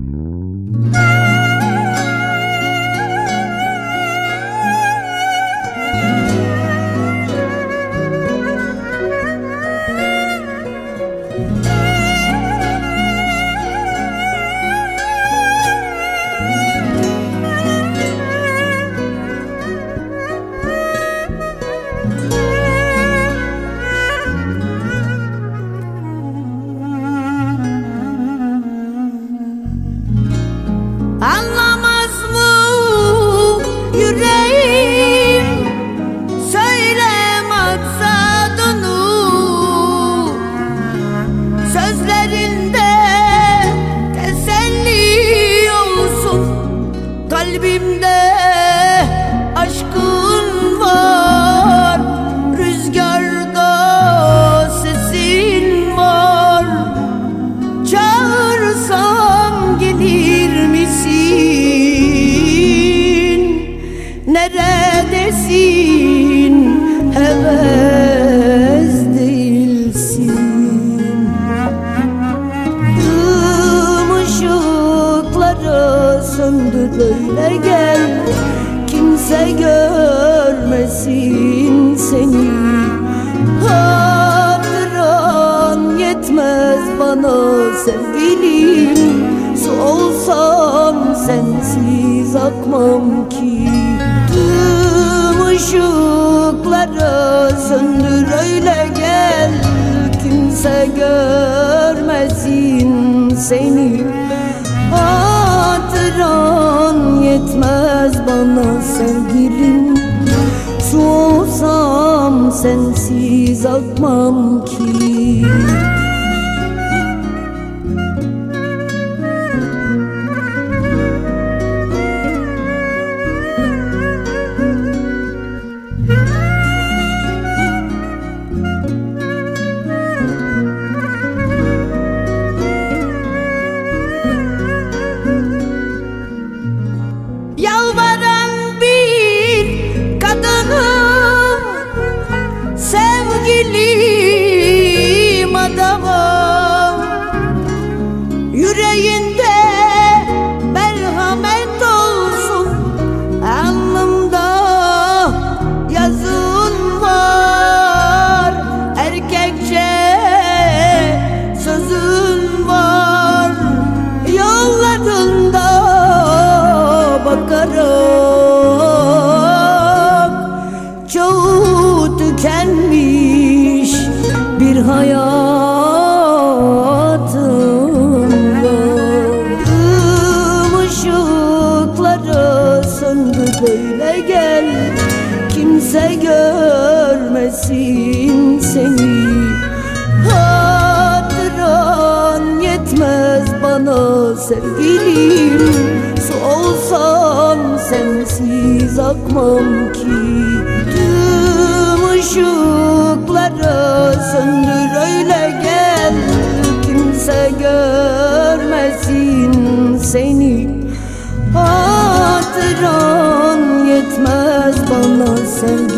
Anlamaz mı yüreğim, söyle maksadını. Sözlerinde teselli olsun, kalbimde aşkın var. Rüzgarda sesin var, çağırsam gelir misin? Neredesin? Heves değilsin. Tüm ışıkları söndür, öyle gel, kimse görmesin seni. Hatıran yetmez bana sevgilim, su olsam sensiz akmam ki. Tüm ışıkları söndür, öyle gel, kimse görmesin seni. Hatıran yetmez bana sevgilim, su olsam sensiz akmam ki. Yalvaran bir kadınım, sevgilim adamım. Yüreğinde merhamet olsun, alnımda yazın var. Erkekçe sözün var, yollarında bakarak çoğu tükenmiş bir hayatım var. Tüm ışıkları söndür, böyle gel, kimse görmesin seni. Hatıran yetmez bana sevgilim, su olsam sensiz akmam ki. Tüm ışıkları söndür, öyle gel, kimse görmesin seni. Hatıran yetmez bana sevgilim,